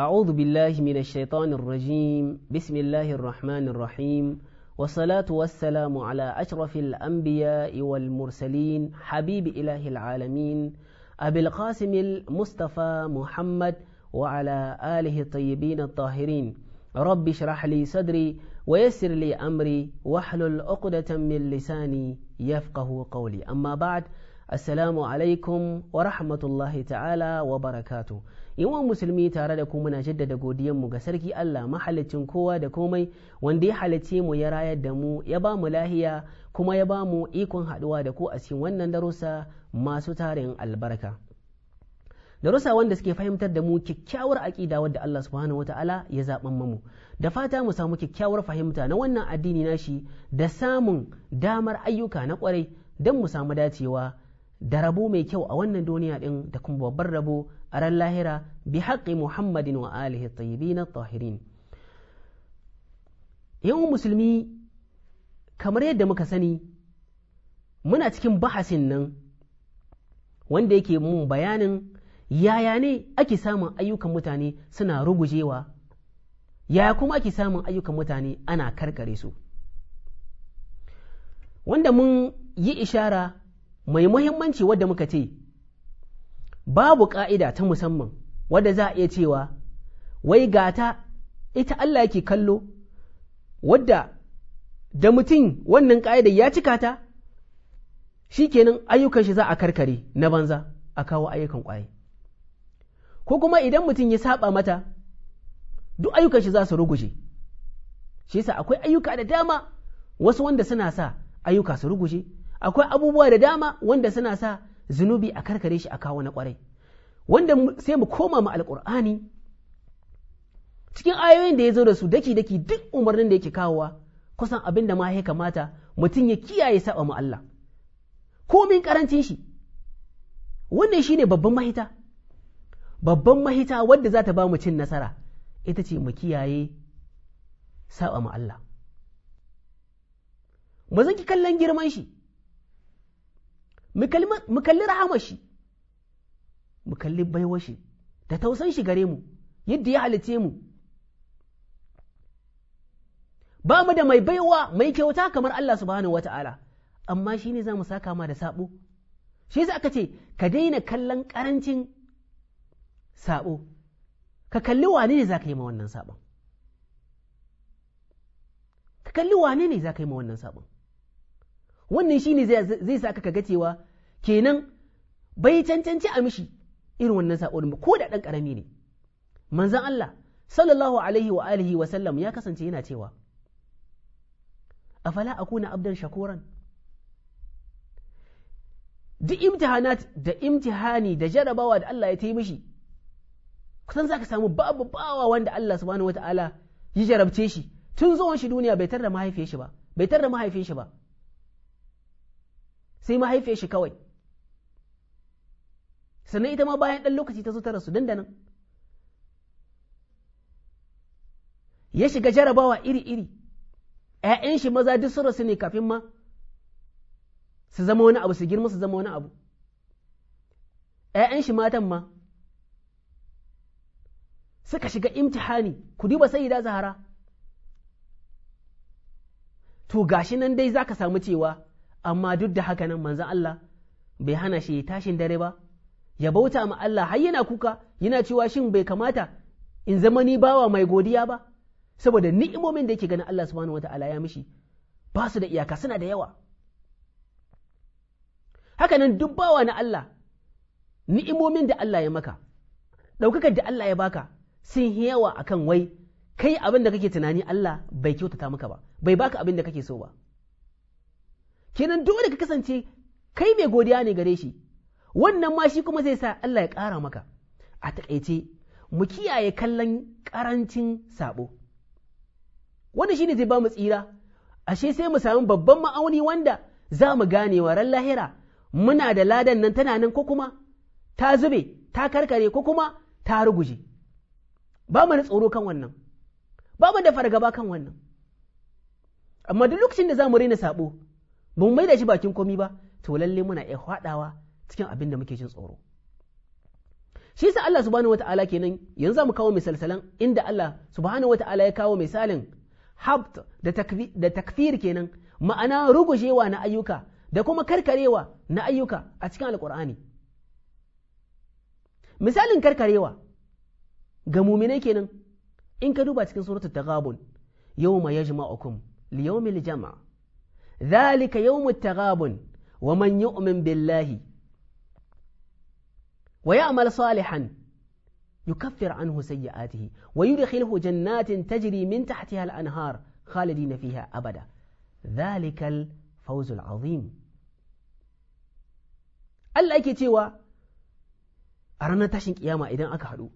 أعوذ بالله من الشيطان الرجيم بسم الله الرحمن الرحيم والصلاة والسلام على أشرف الأنبياء والمرسلين حبيب إله العالمين أبي القاسم المصطفى محمد وعلى آله الطيبين الطاهرين رب اشرح لي صدري ويسر لي أمري واحلل عقدة من لساني يفقه قولي أما بعد Assalamu alaikum wa rahmatullahi ta'ala wa barakatu. Yawan musulmi tare da ku muna jaddada godiyanmu ga sarki Allah mahalicin kowa da komai wanda ya halicce mu ya rayar da mu ya ba mu lahiya kuma ya ba mu ikon haɗuwa da ku a cikin wannan darussa masu tarin albarka. Darussa wanda suke fahimtar da mu kyakkyawar aƙida wadda Allah subhanahu wa ta'ala ya zaɓan mu. Da fata mu samu kyakkyawar fahimta na wannan addini nashi da samun damar ayyuka na ƙwarai don mu samu dacewa da rabo mai kyau a wannan duniya ɗin da kuma babbar rabo a ran lahira bi haƙƙi Muhammadin wa alihi tayyibin tahirin. Yawan musulmi kamar yadda muka sani muna cikin bahasin nan wanda yake mun bayanin yaya ne ake samun ayyukan mutane suna rugujewa, yaya kuma ake samun ayyukan mutane ana karkare su, wanda mun yi ishara mai muhimmanci wadda muka ce babu ƙa'ida ta musamman wadda za a iya cewa wai gata ita Allah yake kallo wadda da mutum wannan ƙa'ida ya cika ta shi kenan ayyukan shi za a karkare na banza a kawo ayyukan ƙwaye, ko kuma idan mutum ya saba mata duk ayyukan shi za su ruguje. Shi yasa akwai ayyuka da dama wasu wanda suna sa ayyuka su ruguje, akwai abubuwa da dama wanda suna sa zunubi a karkare shi a kawo na kwarai, wanda sai mu koma mu alƙur'ani cikin ayoyin da ya zo da su daki-daki duk umarnin da yake kawowa kusan abin da ma ya kamata mutum ya kiyaye saba mu Allah komin karancin shi. Wannan shine babban mahita wadda za ta ba mu cin nasara, ita ce mu kiyaye saba mu Allah, mu zaki kallon girman shi, mu kalli rahamar shi, mu kalli baiwar shi da tausan shi gare mu yadda ya halice mu. Ba mu da mai baiwa mai kyauta kamar Allah subhanahu wata'ala, amma shi ne za mu saka ma da sabo. Shi za aka ce ka daina kallon ƙarancin sabo, ka kalli wane ne za ka yi ma wannan sabon, ka kalli wane ne za ka yi ma wannan sabon. Wannan shi ne zai sa ka ga cewa kenan bai cancanci a mishi irin wannan saɓon ba ko da ɗan ƙarami ne. Manzan Allah sallallahu alaihi wa alihi wa sallam ya kasance yana cewa afala akuna abdan shakuran. Duk imtihanat da imtihani da jarabawa da Allah ya ta yi mishi kusan za ka samu babu bawa wanda Allah subhanahu wa ta'ala ya jarabce shi tun zuwan shi duniya bai tar da mahaifin shi ba, sai mahaifiyar shi kawai, sannan ita ma bayan ɗan lokaci ta zo ta rasu dandanan. Ya shiga jarabawa iri-iri, ‘ya'yan shi maza duk sun rasu ne kafin ma su zama wani abu, su girma su zama wani abu, ‘ya'yan shi matan ma suka shiga imtihani. Ku duba Sayyida Zahara, to gashi nan dai za ka samu cewa amma duk da haka nan manzan Allah bai hana shi tashin dare ba, ya bauta ma Allah har yana kuka yana cewa shin bai kamata in zama ni bawa mai godiya ba, saboda ni'imomin da yake ganin Allah subhanahu wata'ala ya mishi ba su da iyaka, suna da yawa. Haka nan duk bawa na Allah ni'imomin da Allah ya maka, ɗaukakar da Allah ya baka sun yi yawa akan wai kai abin da kake tunani Allah bai kyautata maka ba, bai baka abin da kake so ba. Kenan dole ka kasance kai mai godiya ne gare shi, wannan ma shi kuma zai sa Allah ya ƙara maka. A taƙaice mu kiyaye kallon ƙarancin sabo, wanda shi ne zai ba mu tsira. Ashe sai mu samu babban ma'auni wanda za mu gane wa ran lahira muna da ladan nan tana nan ko kuma ta zube ta karkare ko kuma ta ruguje. Ba mu da tsoro kan wannan, ba mu da fargaba kan wannan, amma duk lokacin da za mu raina sabo ba mu mai da shi bakin komi ba, to lalle muna iya faɗawa cikin abin da muke jin tsoro. shi yasa Allah subhanahu wata'ala kenan yanzu za mu kawo misalsalan inda Allah subhanahu wata'ala ya kawo misalin habt da takfir kenan, ma'ana rugujewa na ayyuka da kuma karkarewa na ayyuka a cikin alkur'ani. Misalin karkarewa ga muminai kenan in ka duba cikin suratul taghabun, yawma yajma'ukum li yawmil jam' dhalika yawmut taghabun wa man yu'min billahi wa ya'mal salihan yukaffir anhu sayyi'atihi wa yudkhiluhu jannatin tajri min tahtiha al-anhar khalidina fiha abada dhalika al-fawzul 'azim. Allah yake cewa a ranar tashin kiyama idan aka haɗu,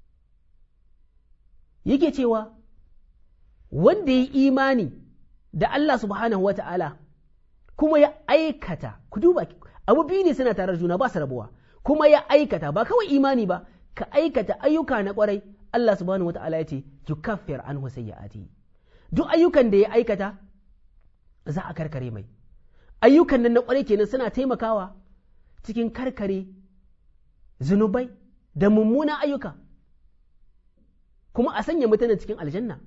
yake cewa wanda ya yi imani da Allah subhanahu wa ta'ala kuma ya aikata, ku duba abu biyu ne suna tare da juna ba su rabuwa, kuma ya aikata ba kawai imani ba, ka aikata ayyuka na kwarai, Allah subhanahu wa ta'ala ya ce yukaffir anhu sayyi'atihi, duk ayyukan da ya aikata za a karkare mai. Ayyukan nan na kwarai kenan suna taimakawa cikin karkare zunubai da mummunan ayyuka, kuma a sanya mutane cikin aljanna,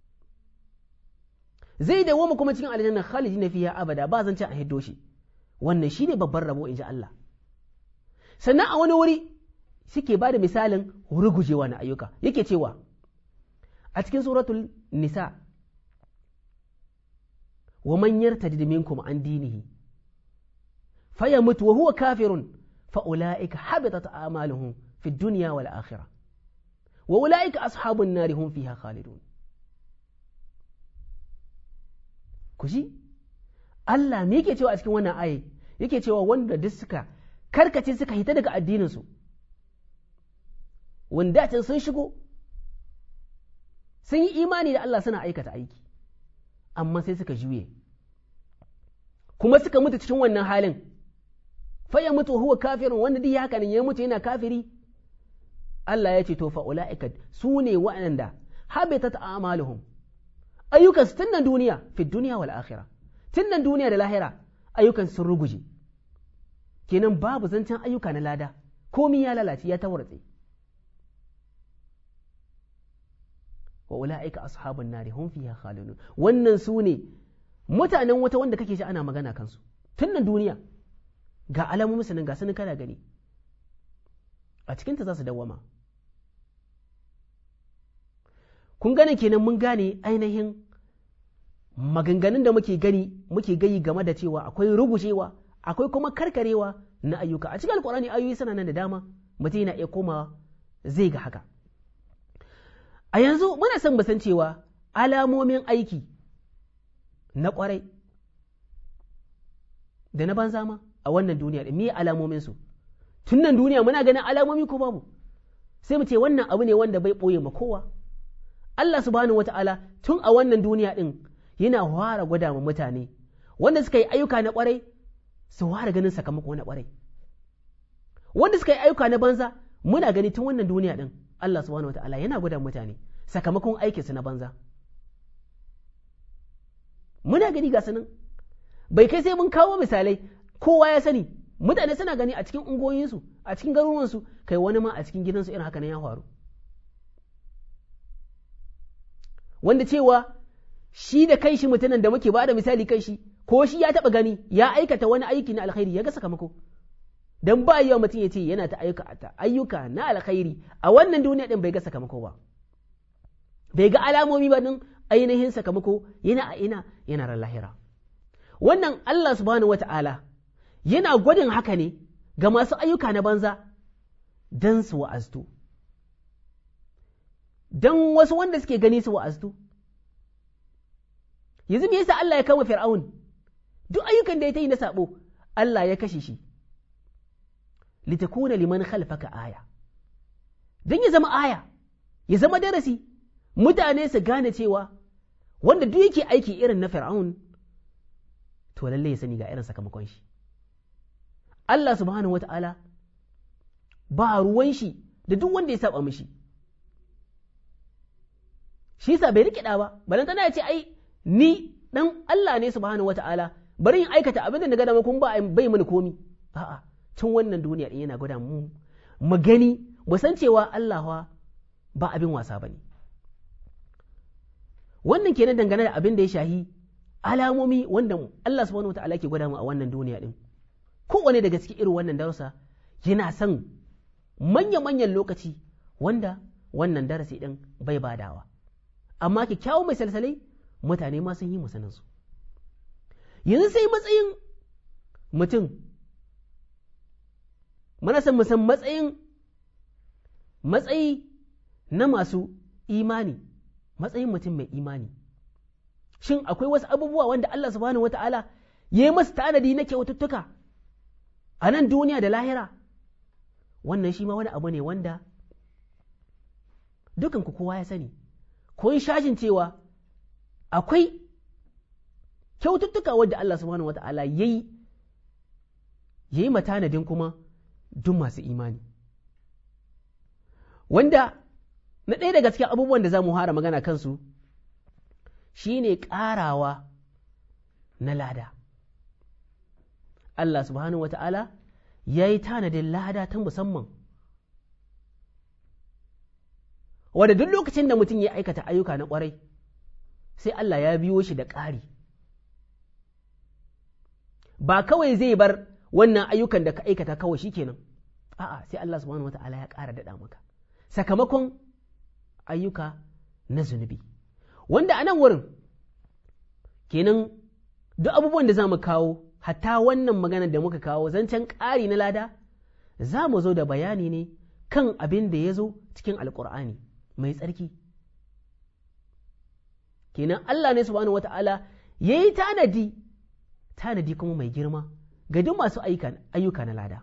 zai dawoma kuma cikin aljanna khalidina fiha abada, ba zan ci a hiddo shi. Wannan shine babban rabo in ji Allah. Sannan a wani wuri suke ba da misalin rugujewa na ayyuka, yake cewa a cikin suratul nisa, wa man yartadid minkum an dinihi fayamut wa huwa kafirun fa ulaika habitat a'maluhum fid dunya wal akhirah wa ulaika ashabun nari hum fiha khalidun. Ku ji Allah me yake cewa a cikin wannan aye, yake cewa wanda duk suka karkace suka hita daga addininsu, wanda can sun shigo sun yi imani da Allah suna aikata aiki, amma sai suka juye kuma suka mutu cikin wannan halin, fa ya mutu huwa kafirun, wanda duk haka ne ya mutu yana kafiri, Allah ya ce to fa ulaika su ne waɗanda habitat a'maluhum, ayyukan su tunnan duniya fi duniya wal akhirah, tunnan duniya da lahira ayyukan sun ruguje, kenan babu zancen ayyuka na lada, komai ya lalace ya tawartse. wa ula'ika ashabun nari hum fiha khalidun, wannan su ne mutanen wata wanda kake ji ana magana kansu tun nan duniya, ga alamomin sanin ga sanin kana gani, a cikinta za su dawwama. Kun gane kenan mun gane ainihin maganganun da muke gayi game da cewa akwai rugujewa akwai kuma karkarewa na ayyuka a cikin alkur'ani. Ayoyi suna nan da dama, mutum yana iya komawa zai ga haka. A yanzu muna son san cewa alamomin aiki na kwarai da na banza ma a wannan duniya da me alamomin su? Tun nan duniya muna ganin alamomi ko babu? Sai mu ce wannan abu ne wanda bai boye ma kowa. Allah subhanahu wata'ala tun a wannan duniya din yana fara gwada ma mutane wanda suka yi ayyuka na kwarai su fara ganin sakamako na kwarai, wanda suka yi ayyuka na banza muna gani tun wannan duniya din Allah subhanahu wata'ala yana gwada mutane sakamakon aikinsu na banza. Muna gani ga sanin bai kai sai mun kawo misalai, kowa ya sani, mutane suna gani a cikin ungoyinsu, a cikin garuruwansu, kai wani ma a cikin gidansu irin haka nan ya faru, wanda cewa shi da kai shi mutumin da muke ba da misali kai shi, ko shi ya taɓa gani ya aikata wani aiki na alkhairi ya ga sakamako. Dan ba yawa mutum ya ce yana ta ayyuka na alkhairi a wannan duniya din bai ga sakamako ba, bai ga alamomi ba din ainihin sakamako yana a yana ran lahira. Wannan Allah subhanahu wata'ala yana gwadin haka ne ga masu ayyuka na banza dan su wa'aztu, dan wasu wanda suke gani su wa'aztu. Yanzu me yasa Allah ya kama Fir'aun? Duk ayyukan da ya yi na sabo Allah ya kashe shi, litakuna liman khalfaka aya, dan ya zama aya, ya zama darasi, mutane su gane cewa wanda duk yake aiki irin na Fir'aun to lalle ya sani ga irin sakamakon shi. Allah subhanahu wata'ala ba ruwan shi da duk wanda ya saba mishi, shi sa bai rikida ba, balan tana ya ce ai ni dan Allah ne subhanahu wata'ala, bari in aikata abin da na ga dama kun bai mini komi. A'a, tun wannan duniya din yana gwada mu gani mu san cewa Allah ba abin wasa ba ne. Wannan kenan dangane da abin da ya shahi alamomi wanda Allah subhanahu wa ta'ala ke gwada mu a wannan duniya din. Kowane daga cikin irin wannan darussa yana son manya-manyan lokaci wanda wannan darasi din bai badawa. Amma kyakkyawan mai salsalai mutane ma sun yi musaninsu. Yanzu sai matsayin mutum, muna son musan matsayi na masu imani, matsayin mutum mai imani. Shin akwai wasu abubuwa wanda Allah subhanahu wa ta'ala ya yi masu tanadi na kyaututtuka a nan duniya da lahira? Wannan shi ma wani abu ne wanda dukanku kowa ya sani, ko yi shashin cewa akwai kyaututtuka wadda Allah subhanahu wa ta'ala ya yi matanadin kuma duk masu imani. Wanda na ɗaya daga cikin abubuwan da za mu hara magana kansu shi ne ƙarawa na lada. Allah subhanahu wa ta'ala ya yi tanadin lada ta musamman, wadda duk lokacin da mutum ya aikata ayyuka na ƙwarai, sai Allah ya biyo shi da ƙari. Ba kawai zai bar wannan ayyukan da ka aikata kawai shi kenan, a'a, sai Allah subhanahu wa ta'ala ya ƙara daɗa maka sakamakon ayyuka na zunubi. Wanda a nan wurin kenan duk abubuwan da za mu kawo, hatta wannan maganar da muka kawo zancen ƙari na lada, za mu zo da bayani ne kan abin da ya zo cikin alƙur'ani mai tsarki. Kenan Allah ne subhanahu wa ta'ala ya yi tanadi kuma mai girma ga duk masu ayyuka na lada.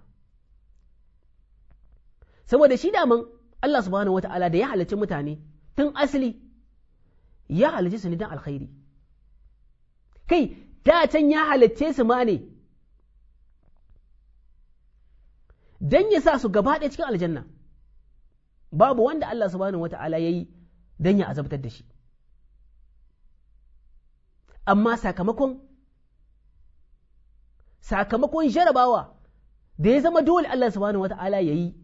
Saboda shi daman Allah subhanahu wa ta'ala da ya halarci mutane tun asali ya halarci su ne don alkhairi. Kai, da can ya halarce su ma ne don ya sa su gaba ɗaya cikin aljanna. Babu wanda Allah subhanahu wa ta'ala ya yi don ya azabtar da shi. Amma sakamakon jarabawa da ya zama dole Allah subhanahu wa ta'ala ya yi,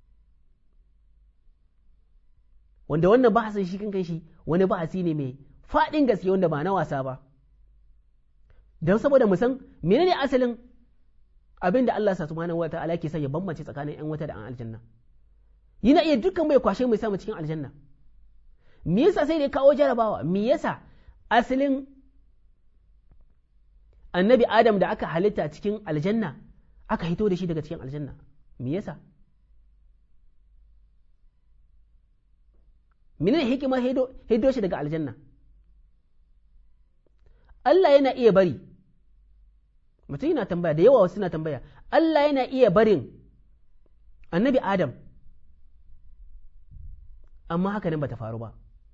wanda wannan bahasin shi kan shi wani bahasi ne mai faɗin gaske wanda ba na wasa ba, don saboda mu san menene asalin abin da Allah subhanahu wa ta'ala ke son ya bambance tsakanin 'yan wata da an aljanna. Yana iya dukkan mai kwashe mai samu cikin aljanna. Me yasa sai da ya kawo jarabawa? Me yasa asalin annabi Adam da aka halitta cikin aljanna aka hito da shi daga cikin aljanna? Me yasa? Menene hikimar hido shi daga aljanna? Allah yana iya bari, mutum yana tambaya, da yawa wasu suna tambaya, Allah yana iya barin annabi Adam, amma haka nan ba ta faru ba.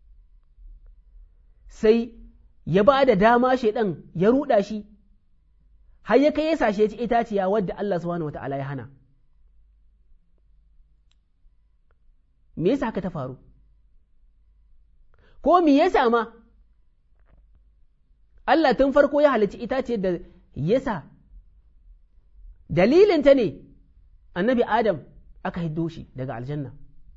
Sai ya ba da dama shaidan ya ruɗa shi, har ya kai ya sashe ya ci itaciya wadda Allah subhanahu wata'ala ya hana. Me yasa haka ta faru? Ko me yasa ma Allah tun farko ya halicci itaciyar da yasa dalilinta ne annabi Adam aka hiddo shi daga aljanna,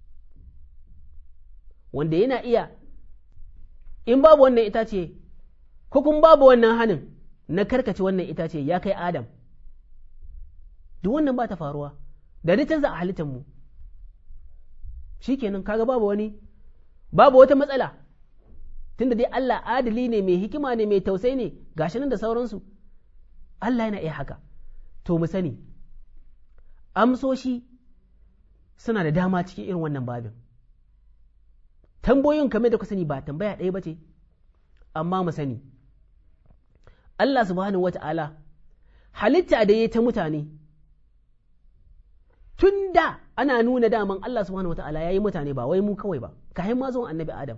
wanda yana iya in babu wannan itace ko kuma babu wannan hanin na karkace wannan itace ya kai Adam, duk wannan ba ta faruwa da duk canza a halittar mu. Shikenan kaga babu wata matsala, tunda dai Allah adali ne, mai hikima ne, mai tausayi ne, gashi nan da sauransu. Allah yana iya haka. To mu sani amsoshi suna da dama cikin irin wannan babin. Tambayoyin kamar da ku sani ba tambaya ɗaya ba ce, amma mu sani Allah subhanahu wata'ala halitta da ya ta mutane tun da ana nuna daman Allah subhanahu wata'ala ya yi mutane ba wai mu kawai ba, kayan ma zuwan annabi Adam,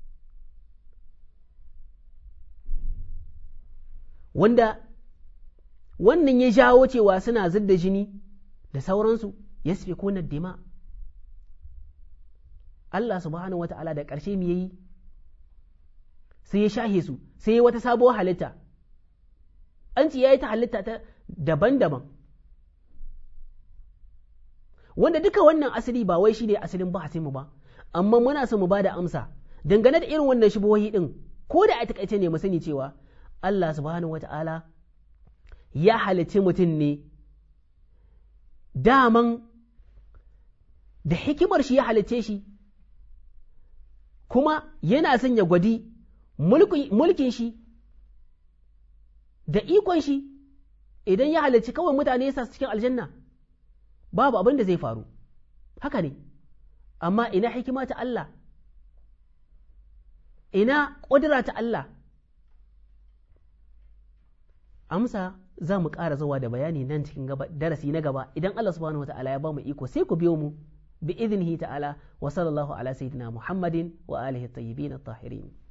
wanda wannan ya jawo cewa suna zidda jini da sauransu, yasfikuna dima. Allah subhanahu wata'ala da ƙarshe me yayi? Sai ya shahe su, sai ya wata sabuwar halitta. An ce yayi ta halitta ta daban-daban, wanda duka wannan asali ba wai shi ne asalin bahasin mu ba, amma muna so mu ba da amsa dangane da irin wannan shubuhohi din, ko da a takaice ne mu sani cewa Allah subhanahu wata'ala ya halicci mutum ne daman da hikimar shi ya halicce shi, kuma yana son ya gwadi mulkin shi da ikon shi. Idan ya halicci kawai mutane ya sa su cikin aljanna babu abin da zai faru, haka ne. Amma ina hikima ta Allah, ina ƙudura ta Allah? Amsa za mu ƙara zuwa da bayani nan cikin darasi na gaba idan Allah subhanahu wata'ala ya ba mu iko, sai ku biyo mu bi idnihi ta'ala. Wa sallallahu ala sayyidina Muhammadin wa alihi at-tayyibin at-tahirin.